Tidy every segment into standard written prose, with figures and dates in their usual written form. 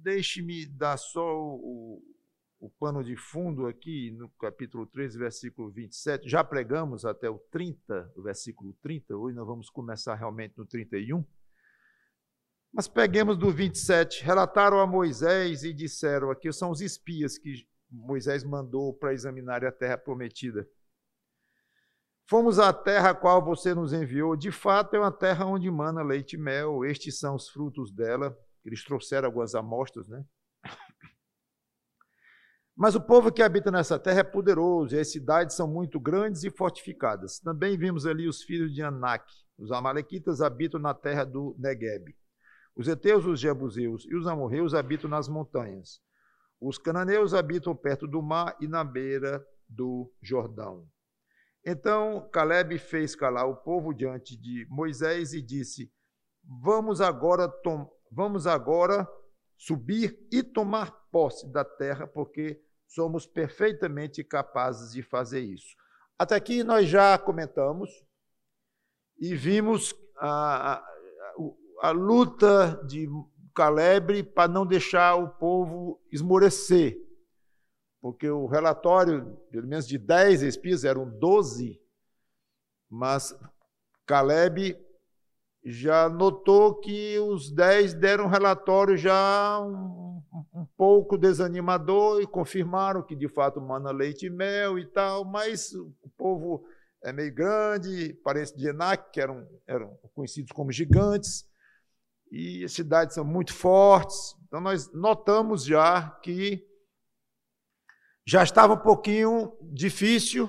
deixe-me dar só o pano de fundo aqui, no capítulo 13, versículo 27. Já pregamos até o 30, o versículo 30, hoje nós vamos começar realmente no 31. Mas peguemos do 27. Relataram a Moisés e disseram, aqui são os espias que Moisés mandou para examinar a terra prometida. Fomos à terra a qual você nos enviou. De fato, é uma terra onde mana leite e mel. Estes são os frutos dela. Eles trouxeram algumas amostras, né? Mas o povo que habita nessa terra é poderoso, e as cidades são muito grandes e fortificadas. Também vimos ali os filhos de Anak. Os amalequitas habitam na terra do Negueb. Os heteus, os jebuseus e os amorreus habitam nas montanhas. Os cananeus habitam perto do mar e na beira do Jordão. Então Caleb fez calar o povo diante de Moisés e disse, vamos agora subir e tomar posse da terra, porque somos perfeitamente capazes de fazer isso. Até aqui nós já comentamos e vimos a luta de Caleb para não deixar o povo esmorecer, porque o relatório, pelo menos de 10 espias, eram 12, mas Caleb já notou que os 10 deram um relatório já um pouco desanimador e confirmaram que, de fato, mana leite e mel e tal, mas o povo é meio grande, parente de Enac, que eram conhecidos como gigantes, e as cidades são muito fortes. Então, nós notamos já que já estava um pouquinho difícil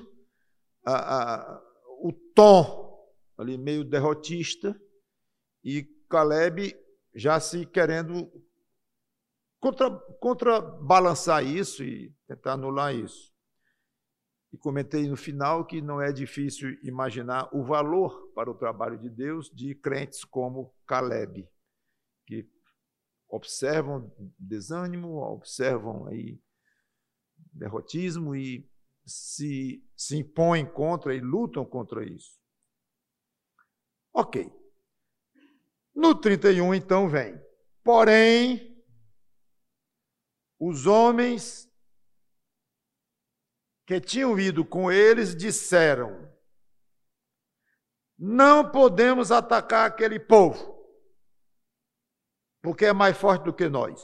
o tom ali meio derrotista, e Caleb já se querendo contrabalançar isso e tentar anular isso. E comentei no final que não é difícil imaginar o valor para o trabalho de Deus de crentes como Caleb, que observam desânimo, observam aí derrotismo e se impõem contra e lutam contra isso. Ok. No 31, então, vem. Porém, os homens que tinham ido com eles disseram, não podemos atacar aquele povo, porque é mais forte do que nós.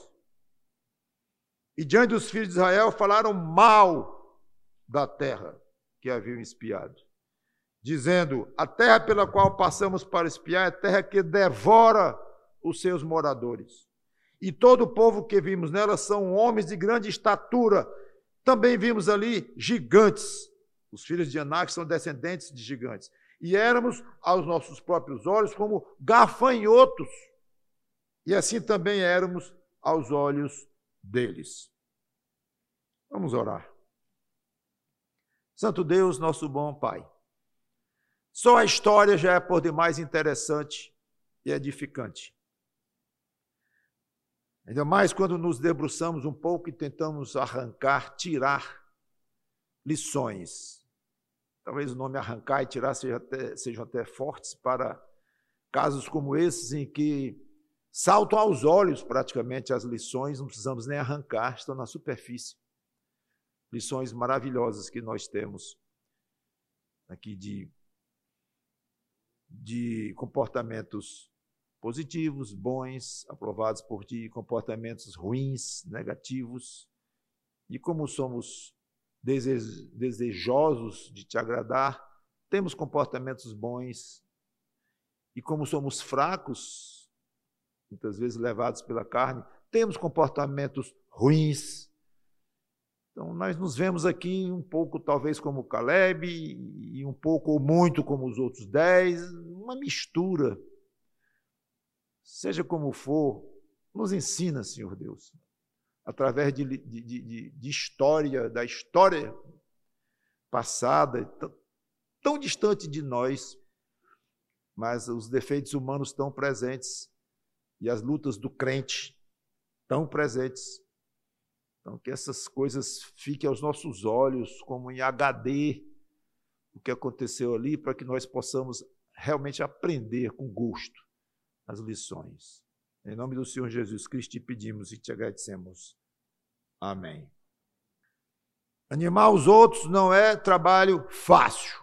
E diante dos filhos de Israel falaram mal da terra que haviam espiado, dizendo, a terra pela qual passamos para espiar é terra que devora os seus moradores. E todo o povo que vimos nela são homens de grande estatura. Também vimos ali gigantes. Os filhos de Anak são descendentes de gigantes. E éramos, aos nossos próprios olhos, como gafanhotos. E assim também éramos aos olhos deles. Vamos orar. Santo Deus, nosso bom Pai, só a história já é por demais interessante e edificante. Ainda mais quando nos debruçamos um pouco e tentamos arrancar, tirar lições. Talvez o nome arrancar e tirar sejam até fortes para casos como esses, em que saltam aos olhos praticamente as lições, não precisamos nem arrancar, estão na superfície. Lições maravilhosas que nós temos aqui de comportamentos positivos, bons, aprovados por ti, comportamentos ruins, negativos, e como somos desejosos de te agradar, temos comportamentos bons, e como somos fracos, muitas vezes levados pela carne, temos comportamentos ruins. Então, nós nos vemos aqui um pouco, talvez, como Caleb, e um pouco ou muito como os outros 10, uma mistura. Seja como for, nos ensina, Senhor Deus, através de história, da história passada, tão distante de nós, mas os defeitos humanos tão presentes e as lutas do crente tão presentes. Então, que essas coisas fiquem aos nossos olhos, como em HD, o que aconteceu ali, para que nós possamos realmente aprender com gosto as lições. Em nome do Senhor Jesus Cristo te pedimos e te agradecemos. Amém. Animar os outros não é trabalho fácil.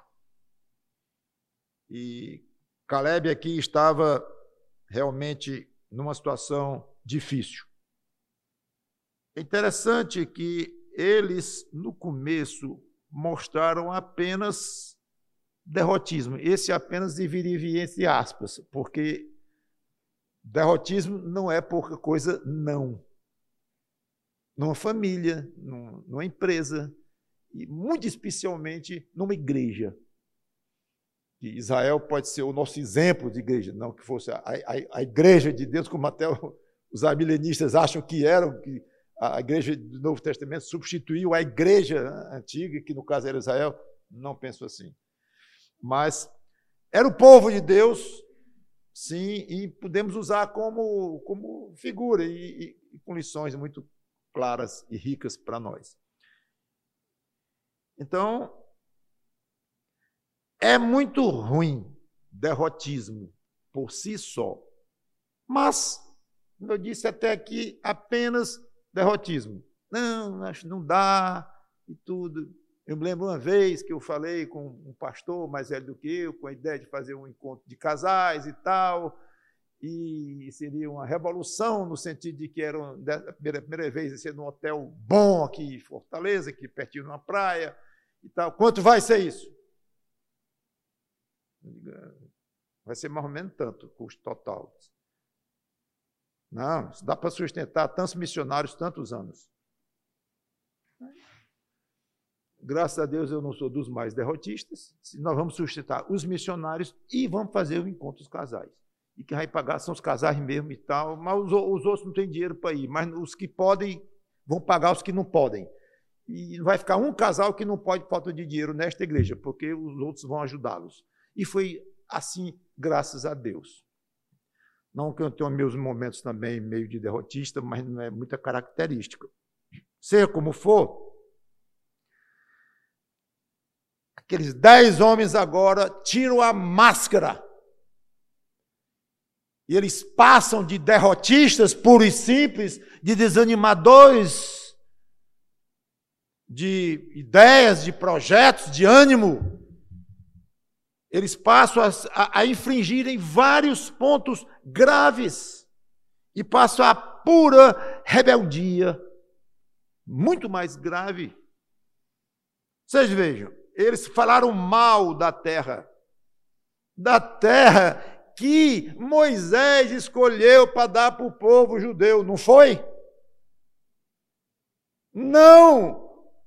E Caleb aqui estava realmente numa situação difícil. É interessante que eles, no começo, mostraram apenas derrotismo. Esse apenas deveria vir entre aspas, porque derrotismo não é pouca coisa, não. Numa família, numa empresa, e muito especialmente numa igreja. E Israel pode ser o nosso exemplo de igreja, não que fosse a igreja de Deus, como até os amilenistas acham que eram, que a igreja do Novo Testamento substituiu a igreja antiga, que no caso era Israel. Não penso assim. Mas era o povo de Deus, sim, e podemos usar como figura e com lições muito claras e ricas para nós. Então, é muito ruim derrotismo por si só. Mas, como eu disse até aqui, apenas derrotismo. Não, acho que não dá e tudo. Eu me lembro uma vez que eu falei com um pastor mais velho do que eu, com a ideia de fazer um encontro de casais e tal, e seria uma revolução no sentido de que era a primeira vez ia ser num hotel bom aqui em Fortaleza, aqui pertinho de uma praia e tal. Quanto vai ser isso? Vai ser mais ou menos tanto o custo total. Não, isso dá para sustentar tantos missionários tantos anos. Graças a Deus eu não sou dos mais derrotistas. Nós vamos sustentar os missionários e vamos fazer o encontro dos casais. E quem vai pagar são os casais mesmo e tal, mas os outros não têm dinheiro para ir, mas os que podem vão pagar os que não podem. E não vai ficar um casal que não pode por falta de dinheiro nesta igreja, porque os outros vão ajudá-los. E foi assim, graças a Deus. Não que eu tenha meus momentos também meio de derrotista, mas não é muita característica. Seja como for, aqueles 10 homens agora tiram a máscara. E eles passam de derrotistas puros e simples, de desanimadores, de ideias, de projetos, de ânimo. Eles passam a infringirem vários pontos graves e passam a pura rebeldia, muito mais grave. Vocês vejam, eles falaram mal da terra que Moisés escolheu para dar para o povo judeu, não foi? Não!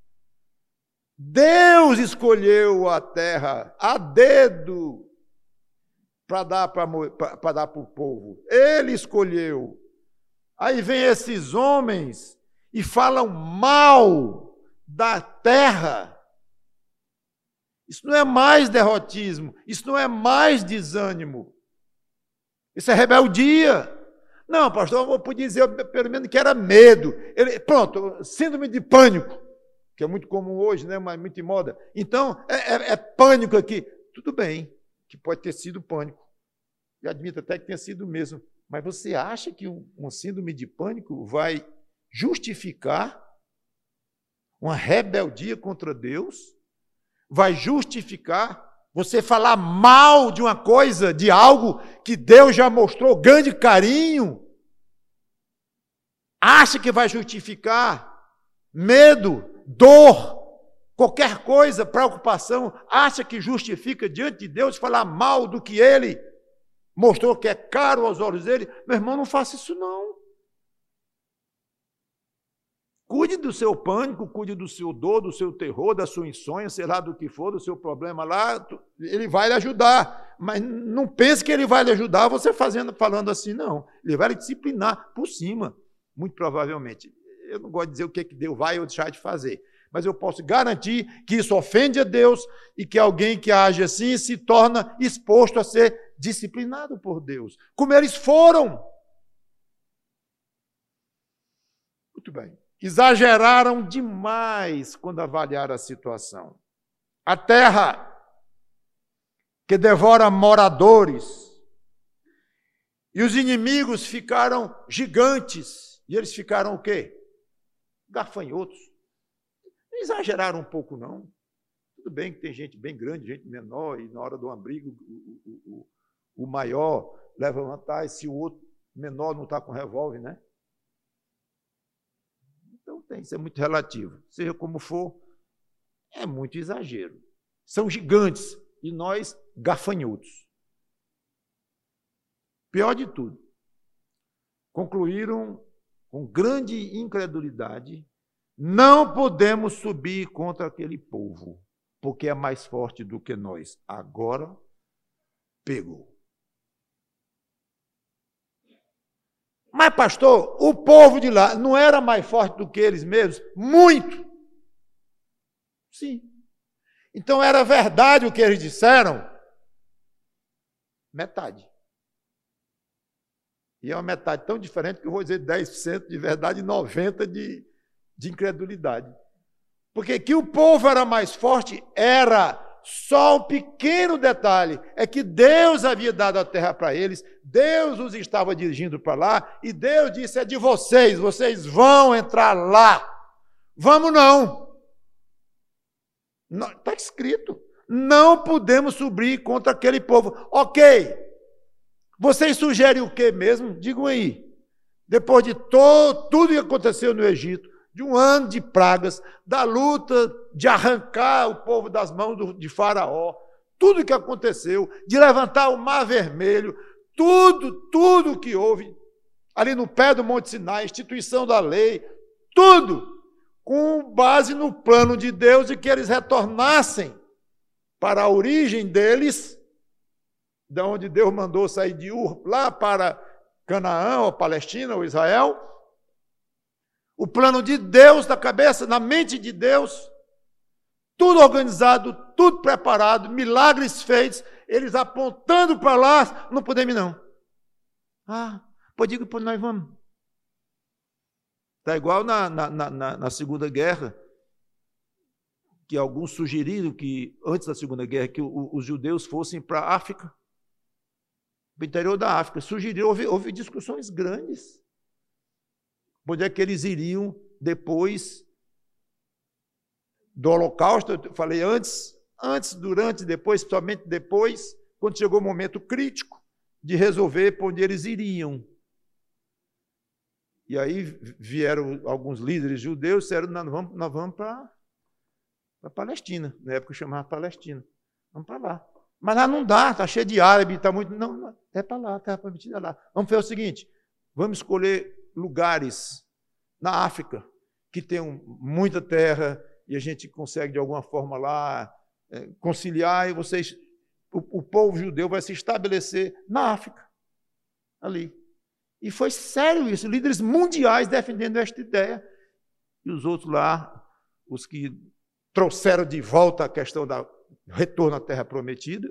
Deus escolheu a terra a dedo para dar para o povo. Ele escolheu. Aí vem esses homens e falam mal da terra. Isso não é mais derrotismo, isso não é mais desânimo. Isso é rebeldia. Não, pastor, eu podia dizer pelo menos que era medo. Pronto, síndrome de pânico, que é muito comum hoje, né, mas muito em moda. Então, é pânico aqui. Tudo bem, que pode ter sido pânico. E admito até que tenha sido mesmo. Mas você acha que uma síndrome de pânico vai justificar uma rebeldia contra Deus? Vai justificar você falar mal de uma coisa, de algo que Deus já mostrou grande carinho? Acha que vai justificar medo, dor, qualquer coisa, preocupação? Acha que justifica diante de Deus falar mal do que Ele mostrou que é caro aos olhos dele? Meu irmão, não faça isso não. Cuide do seu pânico, cuide do seu dor, do seu terror, da sua insônia, sei lá do que for, do seu problema lá, ele vai lhe ajudar. Mas não pense que ele vai lhe ajudar você falando assim, não. Ele vai lhe disciplinar por cima, muito provavelmente. Eu não gosto de dizer o que Deus vai ou deixar de fazer, mas eu posso garantir que isso ofende a Deus e que alguém que age assim se torna exposto a ser disciplinado por Deus, como eles foram. Muito bem. Exageraram demais quando avaliaram a situação. A terra que devora moradores E os inimigos ficaram gigantes. E eles ficaram o quê? Gafanhotos. Não exageraram um pouco, não. Tudo bem que tem gente bem grande, gente menor, e na hora de um abrigo, o maior leva vantagem se o outro menor não está com revólver, né? Então tem que ser muito relativo. Seja como for, é muito exagero. São gigantes e nós gafanhotos. Pior de tudo, concluíram com grande incredulidade: não podemos subir contra aquele povo, porque é mais forte do que nós. Agora pegou. Mas, pastor, o povo de lá não era mais forte do que eles mesmos? Muito. Sim. Então era verdade o que eles disseram? Metade. E é uma metade tão diferente que eu vou dizer 10% de verdade e 90% de incredulidade. Porque que o povo era mais forte era só um pequeno detalhe, é que Deus havia dado a terra para eles, Deus os estava dirigindo para lá, e Deus disse: é de vocês, vocês vão entrar lá. Vamos não. Está escrito, não podemos subir contra aquele povo. Ok, vocês sugerem o que mesmo? Digam aí. Depois de tudo que aconteceu no Egito, de um ano de pragas, da luta de arrancar o povo das mãos de Faraó, tudo que aconteceu, de levantar o Mar Vermelho, tudo que houve ali no pé do Monte Sinai, instituição da lei, tudo com base no plano de Deus e que eles retornassem para a origem deles, da onde Deus mandou sair de Ur, lá para Canaã, ou Palestina, ou Israel. O plano de Deus, na cabeça, na mente de Deus, tudo organizado, tudo preparado, milagres feitos, eles apontando para lá: não podemos não. Pois digo, pois nós vamos. Está igual na Segunda Guerra, que alguns sugeriram que, antes da Segunda Guerra, que os judeus fossem para a África, para o interior da África. Sugeriram, houve discussões grandes. Onde é que eles iriam depois do Holocausto? Eu falei antes, durante, depois, somente depois, quando chegou o momento crítico de resolver para onde eles iriam. E aí vieram alguns líderes judeus e disseram: nós vamos para a Palestina. Na época eu chamava Palestina. Vamos para lá. Mas lá não dá, está cheio de árabe, está muito... Não, é para lá, está permitido lá. Vamos fazer o seguinte, vamos escolher lugares na África que tenham muita terra e a gente consegue de alguma forma lá conciliar, e o povo judeu vai se estabelecer na África, ali. E foi sério isso, líderes mundiais defendendo esta ideia, e os outros lá, os que trouxeram de volta a questão do retorno à terra prometida,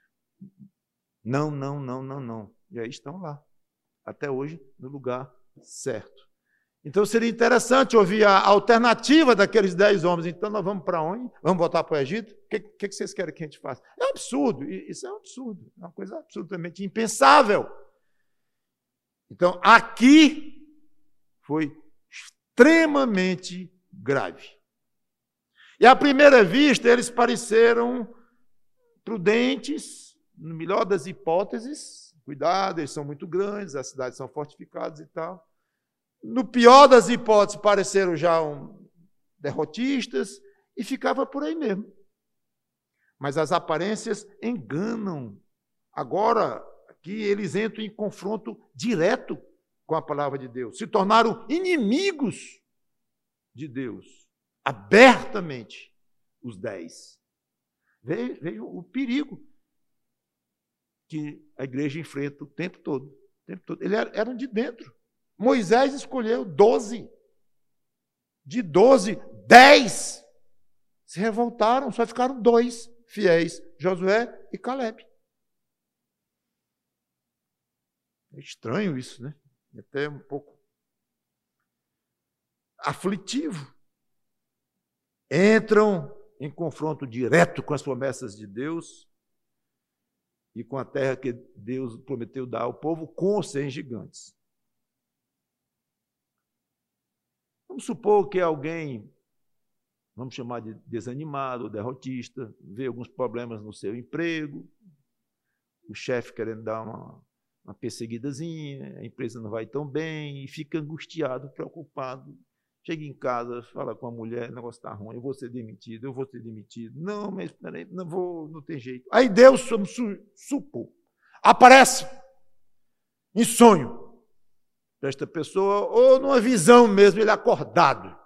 não. E aí estão lá, até hoje, no lugar certo. Então seria interessante ouvir a alternativa daqueles 10 homens. Então nós vamos para onde? Vamos voltar para o Egito? O que vocês querem que a gente faça? É um absurdo, isso é um absurdo, é uma coisa absolutamente impensável. Então aqui foi extremamente grave. E à primeira vista eles pareceram prudentes, no melhor das hipóteses, cuidado, eles são muito grandes, as cidades são fortificadas e tal. No pior das hipóteses, pareceram já derrotistas e ficava por aí mesmo. Mas as aparências enganam. Agora, aqui eles entram em confronto direto com a palavra de Deus. Se tornaram inimigos de Deus, abertamente, os 10. Vejam o perigo que a igreja enfrenta o tempo todo. Eles eram de dentro. Moisés escolheu 12. De 12, 10 se revoltaram, só ficaram 2 fiéis, Josué e Caleb. É estranho isso, né? Até um pouco aflitivo. Entram em confronto direto com as promessas de Deus e com a terra que Deus prometeu dar ao povo, com os 100 gigantes. Vamos supor que alguém, vamos chamar de desanimado, derrotista, vê alguns problemas no seu emprego, o chefe querendo dar uma perseguidazinha, a empresa não vai tão bem, e fica angustiado, preocupado. Chega em casa, fala com a mulher, o negócio está ruim, eu vou ser demitido. Não, mas peraí, não tem jeito. Aí Deus, vamos supor, aparece em sonho para esta pessoa, ou numa visão mesmo, ele acordado.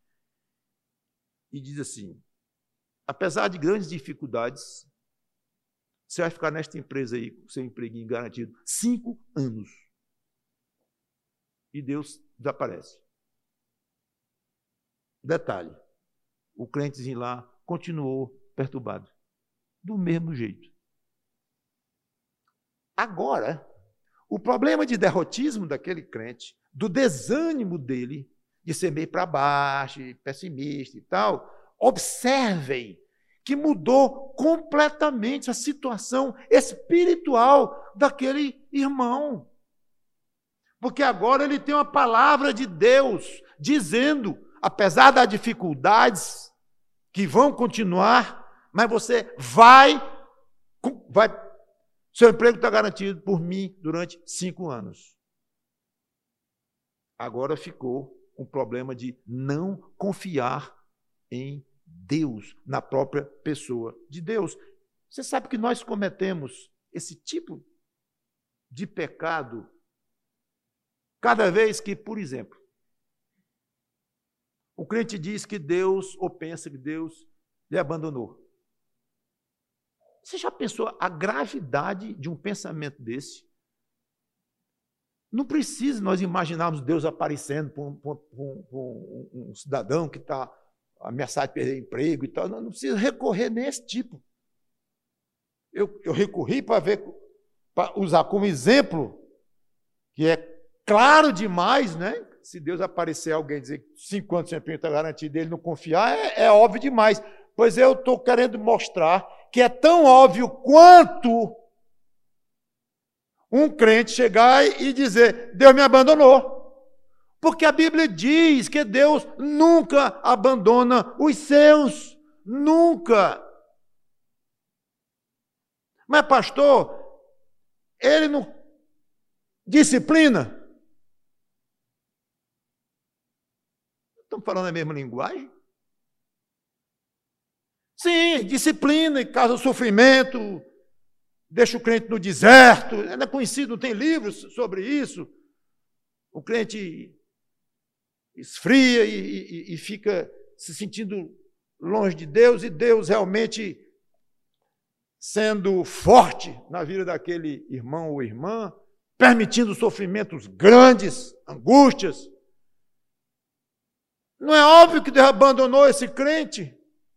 E diz assim, apesar de grandes dificuldades, você vai ficar nesta empresa aí, com seu empreguinho garantido, 5 anos. E Deus desaparece. Detalhe, o crentezinho lá continuou perturbado, do mesmo jeito. Agora, o problema de derrotismo daquele crente, do desânimo dele, de ser meio para baixo, pessimista e tal, observem que mudou completamente a situação espiritual daquele irmão. Porque agora ele tem uma palavra de Deus dizendo, apesar das dificuldades que vão continuar, mas você vai seu emprego está garantido por mim durante 5 anos. Agora ficou um problema de não confiar em Deus, na própria pessoa de Deus. Você sabe que nós cometemos esse tipo de pecado cada vez que, por exemplo, o crente diz que Deus, ou pensa que Deus lhe abandonou. Você já pensou a gravidade de um pensamento desse? Não precisa nós imaginarmos Deus aparecendo para um cidadão que está ameaçado de perder emprego e tal. Não precisa recorrer nesse tipo. Eu recorri para usar como exemplo, que é claro demais, né? Se Deus aparecer alguém e dizer que 5 anos sem emprego está garantido, ele não confiar, é óbvio demais. Pois eu estou querendo mostrar que é tão óbvio quanto um crente chegar e dizer, Deus me abandonou. Porque a Bíblia diz que Deus nunca abandona os seus. Nunca. Mas, pastor, ele não disciplina? Estamos falando a mesma linguagem? Sim, disciplina e causa sofrimento, deixa o crente no deserto, é conhecido, tem livros sobre isso. O crente esfria e fica se sentindo longe de Deus, e Deus realmente sendo forte na vida daquele irmão ou irmã, permitindo sofrimentos grandes, angústias. Não é óbvio que Deus abandonou esse crente?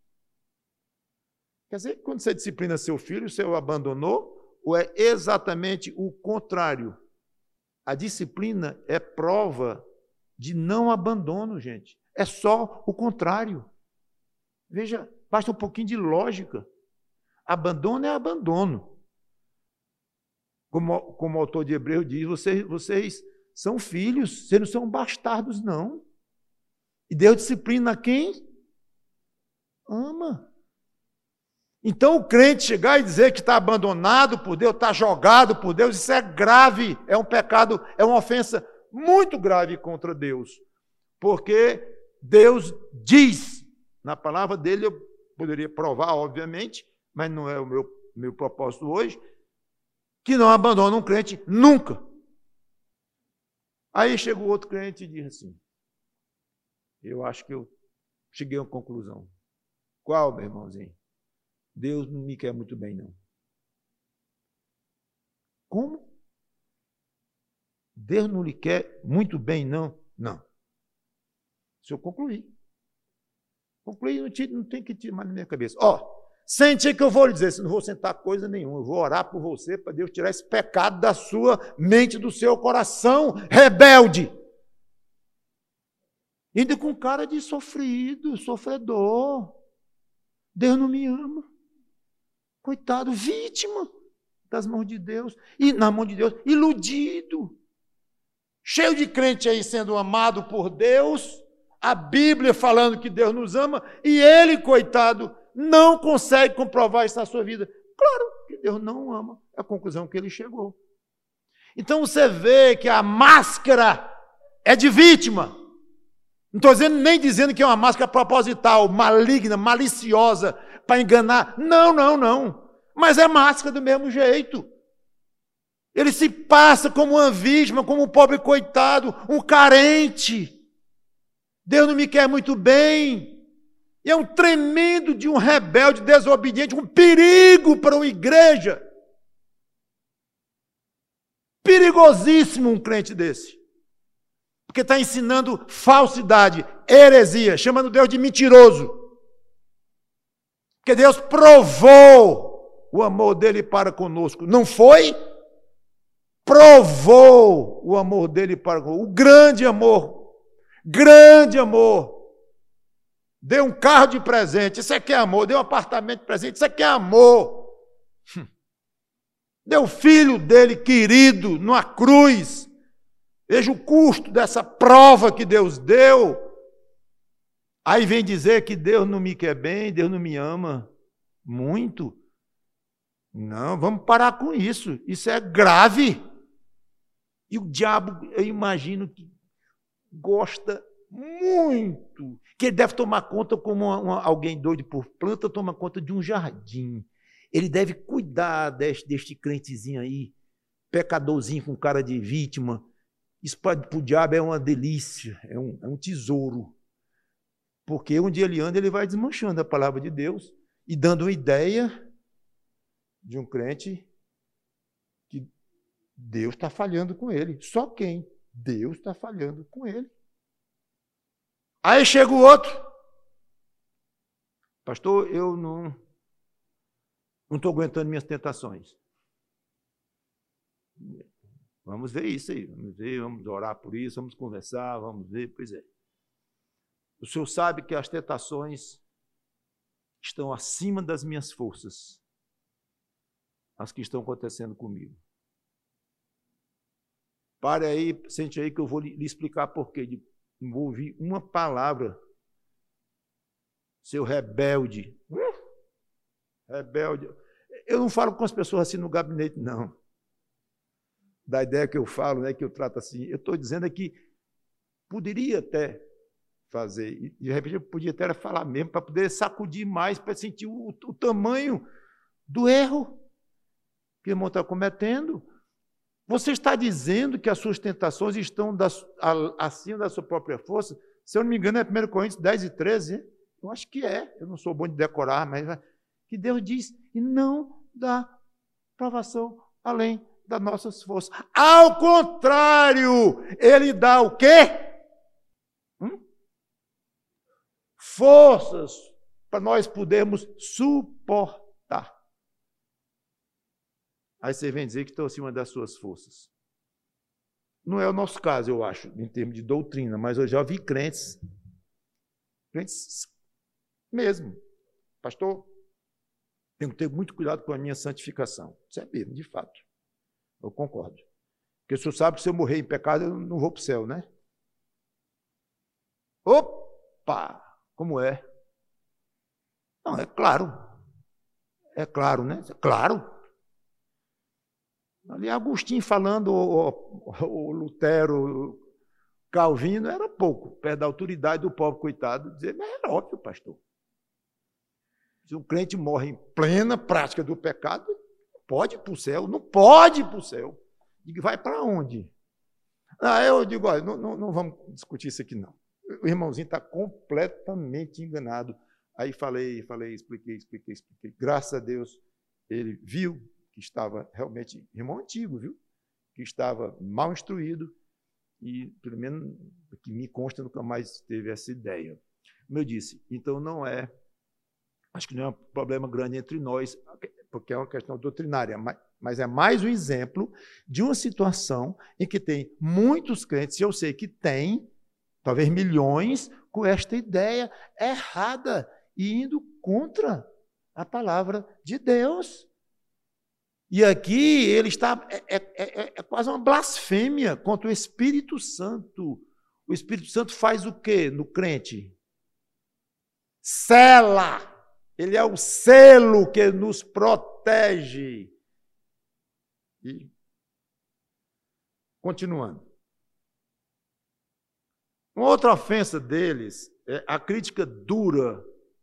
Quer dizer, quando você disciplina seu filho, você o abandonou, ou é exatamente o contrário? A disciplina é prova de não abandono, gente. É só o contrário. Veja, basta um pouquinho de lógica. Abandono é abandono. Como o autor de Hebreus diz, vocês são filhos, vocês não são bastardos, não. E Deus disciplina quem? Ama. Então, o crente chegar e dizer que está abandonado por Deus, está jogado por Deus, isso é grave, é um pecado, é uma ofensa muito grave contra Deus. Porque Deus diz, na palavra dele, eu poderia provar, obviamente, mas não é o meu propósito hoje, que não abandona um crente nunca. Aí chega o outro crente e diz assim, eu acho que eu cheguei a uma conclusão. Qual, meu irmãozinho? Deus não me quer muito bem, não. Como? Deus não lhe quer muito bem, não? Não. Se eu concluir. Concluir, não tem que tirar mais na minha cabeça. Sente que eu vou lhe dizer, não vou sentar coisa nenhuma, eu vou orar por você para Deus tirar esse pecado da sua mente, do seu coração rebelde. Ainda com cara de sofrido, sofredor. Deus não me ama. Coitado, vítima. das mãos de Deus, e na mão de Deus, iludido. Cheio de crente aí sendo amado por Deus, a Bíblia falando que Deus nos ama, e ele, coitado, não consegue comprovar isso na sua vida. Claro que Deus não ama, é a conclusão que ele chegou. Então você vê que a máscara é de vítima. Não estou nem dizendo que é uma máscara proposital, maligna, maliciosa, para enganar. Não, não, não. Mas é máscara do mesmo jeito. Ele se passa como uma vítima, como um pobre coitado, um carente. Deus não me quer muito bem. E é um tremendo de um rebelde, desobediente, um perigo para uma igreja. Perigosíssimo um crente desse. Porque está ensinando falsidade, heresia, chamando Deus de mentiroso. Porque Deus provou o amor dele para conosco. Não foi? Provou o amor dele para conosco. O grande amor. Grande amor. Deu um carro de presente. Isso aqui é amor. Deu um apartamento de presente. Isso aqui é amor. Deu o filho dele querido numa cruz. Veja o custo dessa prova que Deus deu. Aí vem dizer que Deus não me quer bem, Deus não me ama muito. Não, vamos parar com isso. Isso é grave. E o diabo, eu imagino que gosta muito. Que ele deve tomar conta como alguém doido por planta toma conta de um jardim. Ele deve cuidar deste crentezinho aí, pecadorzinho com cara de vítima. Isso para o diabo é uma delícia, é um tesouro. Porque onde ele anda, ele vai desmanchando a palavra de Deus e dando uma ideia de um crente que Deus está falhando com ele. Só quem? Deus está falhando com ele. Aí chega o outro. Pastor, eu não estou aguentando minhas tentações. Vamos ver isso aí, vamos orar por isso, vamos conversar, vamos ver, pois é. O senhor sabe que as tentações estão acima das minhas forças, as que estão acontecendo comigo. Pare aí, sente aí que eu vou lhe explicar por quê. Não vou ouvir uma palavra, seu rebelde. Rebelde. Eu não falo com as pessoas assim no gabinete, não. Da ideia que eu falo, né, que eu trato assim. Eu estou dizendo que poderia até fazer, e de repente eu podia até falar mesmo, para poder sacudir mais, para sentir o tamanho do erro que o irmão está cometendo. Você está dizendo que as suas tentações estão acima da sua própria força? Se eu não me engano, é 1 Coríntios 10 e 13. Eu acho que é. Eu não sou bom de decorar, mas que Deus diz, e não dá provação além das nossas forças. Ao contrário, ele dá o quê? Forças para nós podermos suportar. Aí você vem dizer que estão acima das suas forças. Não é o nosso caso, eu acho, em termos de doutrina, mas eu já vi crentes mesmo. Pastor, tenho que ter muito cuidado com a minha santificação. Isso é mesmo, de fato. Eu concordo. Porque o senhor sabe que se eu morrer em pecado, eu não vou para o céu, né? Opa! Como é? Não, é claro. É claro, né? Claro. Ali Agostinho falando, o Lutero, Calvino, era pouco, perto da autoridade do pobre coitado, dizer, mas é óbvio, pastor. Se um crente morre em plena prática do pecado, pode ir para o céu, não pode ir para o céu. Digo, vai para onde? Eu digo, olha, não vamos discutir isso aqui, não. O irmãozinho está completamente enganado. Aí expliquei. Graças a Deus, ele viu que estava realmente, irmão antigo, viu? Que estava mal instruído e, pelo menos, que me consta, nunca mais teve essa ideia. Como eu disse, então acho que não é um problema grande entre nós, porque é uma questão doutrinária, mas é mais um exemplo de uma situação em que tem muitos crentes, e eu sei que tem, talvez milhões, com esta ideia errada e indo contra a palavra de Deus. E aqui ele está, é quase uma blasfêmia contra o Espírito Santo. O Espírito Santo faz o quê no crente? Sela. Ele é o selo que nos protege. E, continuando. Uma outra ofensa deles é a crítica dura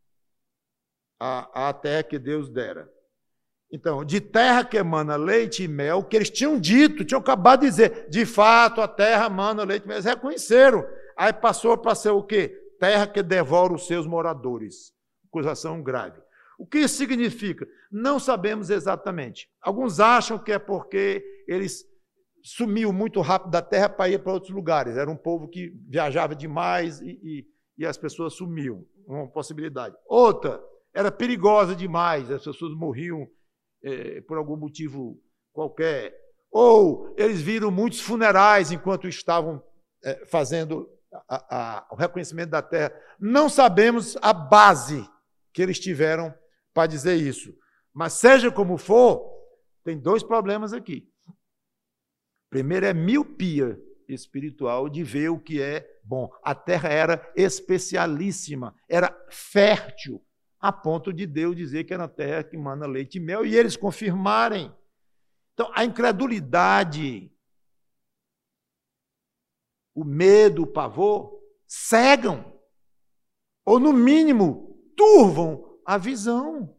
à terra que Deus dera. Então, de terra que emana leite e mel, que eles tinham dito, tinham acabado de dizer, de fato, a terra emana leite e mel, eles reconheceram. Aí passou para ser o quê? Terra que devora os seus moradores. Acusação grave. O que isso significa? Não sabemos exatamente. Alguns acham que é porque eles sumiu muito rápido da terra para ir para outros lugares. Era um povo que viajava demais e as pessoas sumiam. Uma possibilidade. Outra, era perigosa demais, as pessoas morriam por algum motivo qualquer. Ou eles viram muitos funerais enquanto estavam fazendo o reconhecimento da terra. Não sabemos a base que eles tiveram para dizer isso. Mas seja como for, tem dois problemas aqui. Primeiro é miopia espiritual de ver o que é bom. A terra era especialíssima, era fértil, a ponto de Deus dizer que era a terra que mana leite e mel, e eles confirmarem. Então, a incredulidade, o medo, o pavor, cegam, ou, no mínimo, turvam a visão,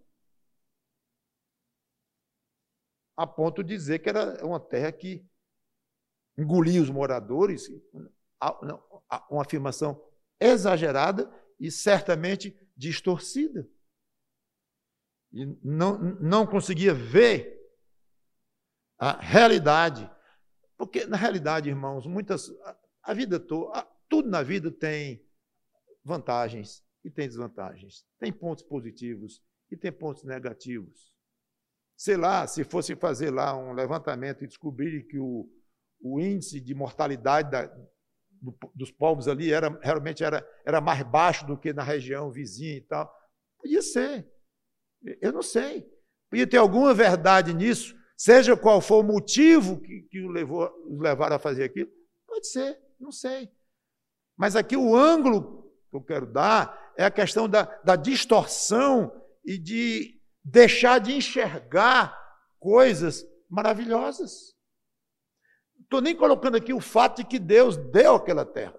a ponto de dizer que era uma terra que engolia os moradores, uma afirmação exagerada e certamente distorcida. E não conseguia ver a realidade. Porque, na realidade, irmãos, a vida toda, tudo na vida tem vantagens e tem desvantagens. Tem pontos positivos e tem pontos negativos. Sei lá, se fosse fazer lá um levantamento e descobrir que o índice de mortalidade dos povos ali realmente era mais baixo do que na região vizinha e tal. Podia ser. Eu não sei. Podia ter alguma verdade nisso, seja qual for o motivo que os levaram a fazer aquilo. Pode ser, não sei. Mas aqui o ângulo que eu quero dar é a questão da distorção e de deixar de enxergar coisas maravilhosas. Estou nem colocando aqui o fato de que Deus deu aquela terra.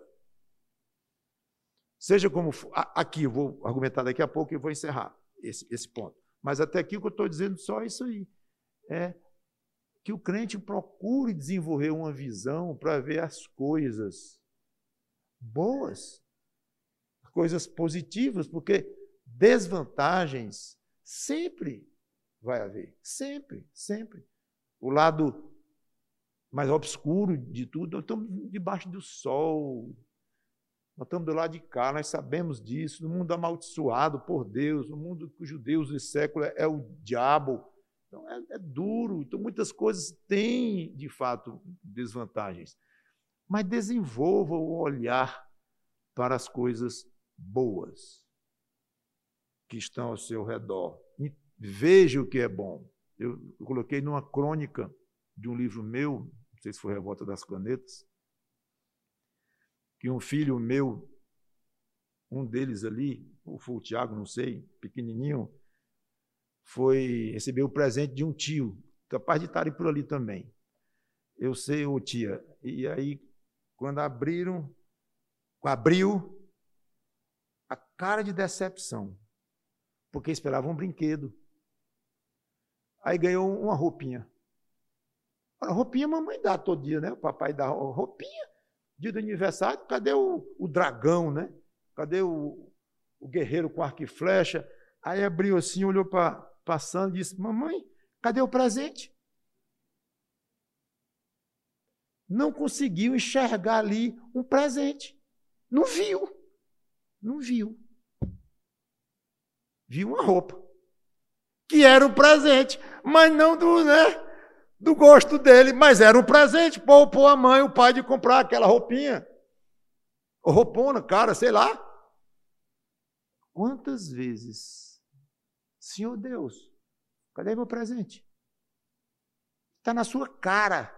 Seja como for, aqui, eu vou argumentar daqui a pouco e vou encerrar esse ponto. Mas até aqui o que eu estou dizendo só é isso aí. É que o crente procure desenvolver uma visão para ver as coisas boas, coisas positivas, porque desvantagens sempre vai haver. Sempre, sempre. O lado mais obscuro de tudo, nós estamos debaixo do sol, nós estamos do lado de cá, nós sabemos disso, no mundo amaldiçoado por Deus, no mundo cujo Deus do século é o diabo. Então é duro, então muitas coisas têm, de fato, desvantagens. Mas desenvolva o olhar para as coisas boas que estão ao seu redor. E veja o que é bom. Eu coloquei numa crônica de um livro meu, não sei se foi Revolta das Canetas, que um filho meu, um deles ali, ou foi o Tiago, não sei, pequenininho, recebeu o presente de um tio, capaz de estarem por ali também. Eu sei, ô tia. E aí, quando abriu, a cara de decepção, porque esperava um brinquedo. Aí ganhou uma roupinha. A roupinha a mamãe dá todo dia, né? O papai dá roupinha. Dia do aniversário, cadê o dragão, né? Cadê o guerreiro com arco e flecha? Aí abriu assim, olhou para Sandra e disse, mamãe, cadê o presente? Não conseguiu enxergar ali um presente. Não viu. Não viu. Viu uma roupa. Que era um presente, mas não do gosto dele, mas era um presente. Poupou a mãe, o pai de comprar aquela roupinha. Ou roupona, cara, sei lá. Quantas vezes, Senhor Deus, cadê meu presente? Está na sua cara.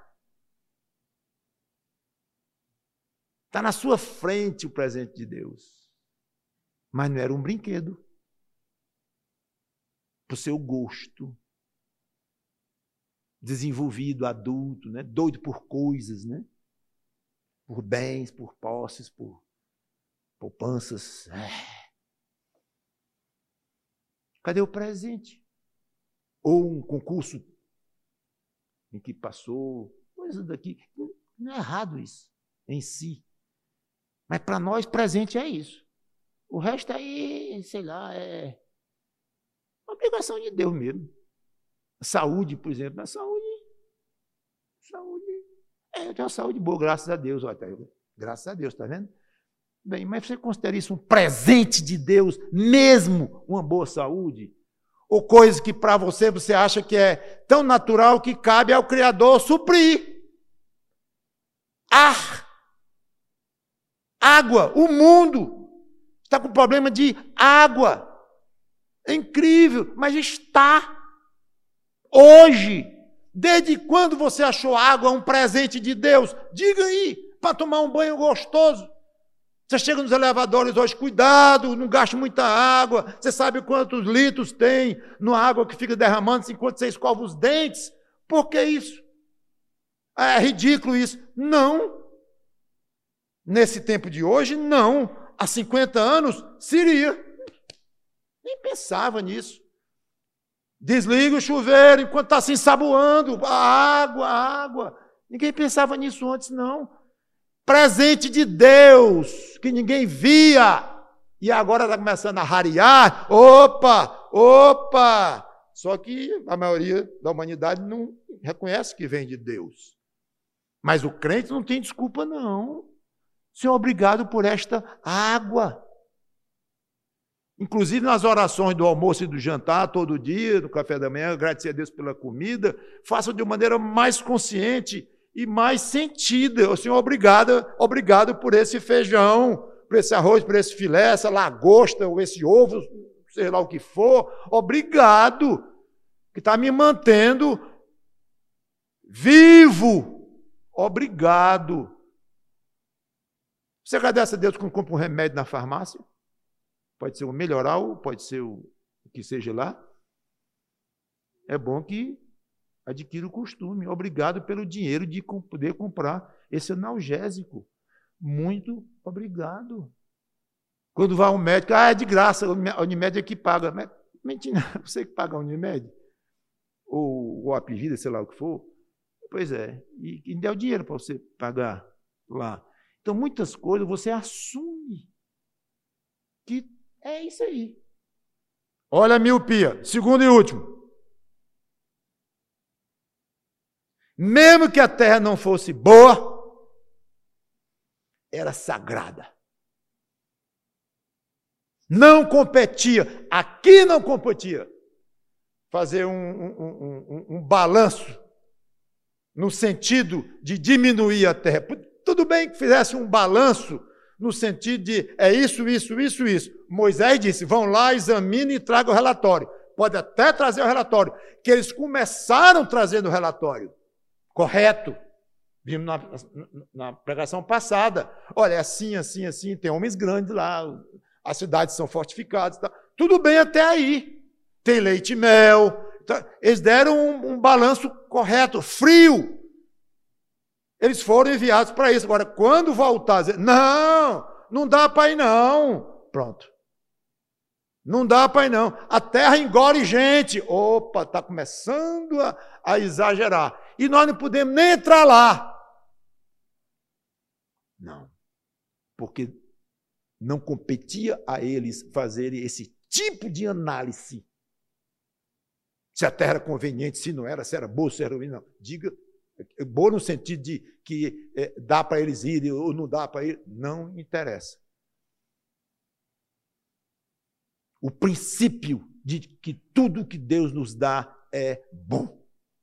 Está na sua frente o presente de Deus. Mas não era um brinquedo. Para o seu gosto. Desenvolvido, adulto, né? Doido por coisas, né? Por bens, por posses, por poupanças. Cadê o presente? Ou um concurso em que passou, coisa daqui. Não é errado isso em si. Mas para nós, presente é isso. O resto aí, sei lá, é uma obrigação de Deus mesmo. Saúde, por exemplo. A saúde. Eu tenho uma saúde boa, graças a Deus. Graças a Deus, está vendo? Bem, mas você considera isso um presente de Deus, mesmo uma boa saúde? Ou coisa que para você acha que é tão natural que cabe ao Criador suprir? Ar, água, o mundo está com problema de água. É incrível, mas está. Hoje, desde quando você achou água um presente de Deus? Diga aí, para tomar um banho gostoso. Você chega nos elevadores hoje, cuidado, não gaste muita água. Você sabe quantos litros tem na água que fica derramando enquanto você escova os dentes? Por que isso? É ridículo isso. Não. Nesse tempo de hoje, não. Há 50 anos, seria. Nem pensava nisso. Desliga o chuveiro enquanto está se ensaboando. A água. Ninguém pensava nisso antes, não. Presente de Deus, que ninguém via. E agora está começando a rarear. Opa! Só que a maioria da humanidade não reconhece que vem de Deus. Mas o crente não tem desculpa, não. Ser obrigado por esta água. Inclusive nas orações do almoço e do jantar, todo dia, no café da manhã, agradecer a Deus pela comida, faça de maneira mais consciente e mais sentida. O Senhor, obrigado por esse feijão, por esse arroz, por esse filé, essa lagosta, ou esse ovo, sei lá o que for. Obrigado, que está me mantendo vivo. Obrigado. Você agradece a Deus quando compra um remédio na farmácia? Pode ser o melhoral, pode ser o que seja lá. É bom que adquira o costume. Obrigado pelo dinheiro de poder comprar esse analgésico. Muito obrigado. Quando vai ao médico, é de graça, a Unimed é que paga. Mas, mentira, você que paga a Unimed? Ou a Apivida, sei lá o que for. Pois é, e dá o dinheiro para você pagar lá. Então, muitas coisas você assume que é isso aí. Olha a miopia, segundo e último. Mesmo que a terra não fosse boa, era sagrada. Não competia, aqui não competia. Fazer um balanço no sentido de diminuir a terra. Tudo bem que fizesse um balanço no sentido de isso. Moisés disse, vão lá, examine e traga o relatório. Pode até trazer o relatório, que eles começaram trazendo o relatório. Correto. Vimos na pregação passada. Olha, é assim, tem homens grandes lá, as cidades são fortificadas. Tá? Tudo bem até aí. Tem leite e mel. Tá? Eles deram um balanço correto, frio. Eles foram enviados para isso. Agora, quando voltar, dizer, não dá para ir não. Pronto. Não dá para ir não. A terra engole gente. Opa, está começando a exagerar. E nós não podemos nem entrar lá. Não. Porque não competia a eles fazerem esse tipo de análise. Se a terra era conveniente, se não era, se era boa, se era ruim, não. Diga, boa no sentido de que dá para eles irem ou não dá para ir, não interessa. O princípio de que tudo que Deus nos dá é bom.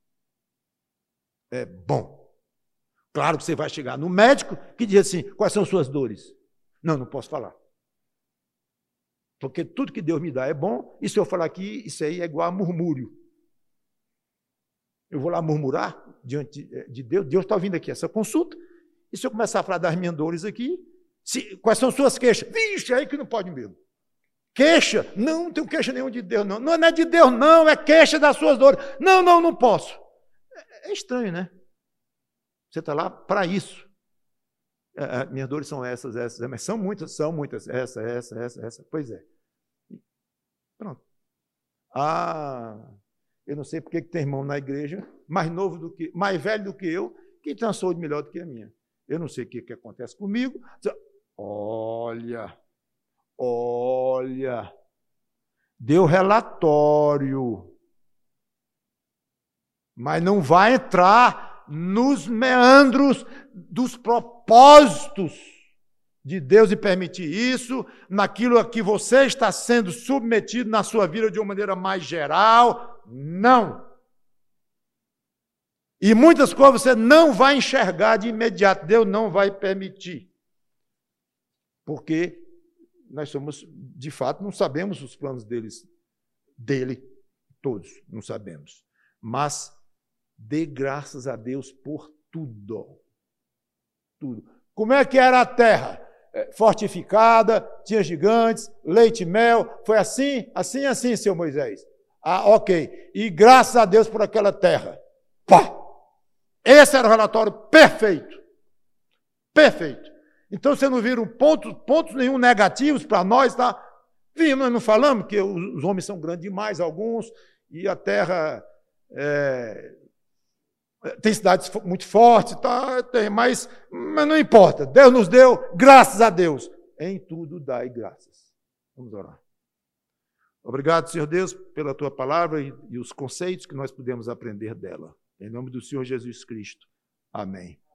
É bom. Claro que você vai chegar no médico que diz assim, quais são suas dores? Não posso falar. Porque tudo que Deus me dá é bom, e se eu falar aqui, isso aí é igual a murmúrio. eu vou lá murmurar diante de Deus. Deus está ouvindo aqui essa consulta. E se eu começar a falar das minhas dores aqui, quais são suas queixas? Vixe, é aí que não pode mesmo. Queixa? Não tenho queixa nenhuma de Deus, não. Não é de Deus, não, é queixa das suas dores. Não posso. É estranho, né? Você está lá para isso. Minhas dores são essas, mas são muitas. Essa. Pois é. Pronto. Eu não sei porque que tem irmão na igreja, mais velho do que eu, que tem uma saúde melhor do que a minha. Eu não sei o que acontece comigo. Olha, deu relatório, mas não vai entrar nos meandros dos propósitos de Deus e permitir isso, naquilo a que você está sendo submetido na sua vida de uma maneira mais geral. Não. E muitas coisas você não vai enxergar de imediato. Deus não vai permitir. Porque nós somos, de fato, não sabemos os planos dele, todos, não sabemos. Mas dê graças a Deus por tudo. Tudo. Como é que era a terra? Fortificada, tinha gigantes, leite e mel. Foi assim, seu Moisés. Ok. E graças a Deus por aquela terra. Pá! Esse era o relatório perfeito. Perfeito. Então, você não viram pontos nenhum negativos para nós, tá? Vimos, nós não falamos que os homens são grandes demais, alguns, e a terra tem cidades muito fortes, tá? Mas não importa. Deus nos deu, graças a Deus. Em tudo dai graças. Vamos orar. Obrigado, Senhor Deus, pela tua palavra e os conceitos que nós podemos aprender dela. Em nome do Senhor Jesus Cristo. Amém.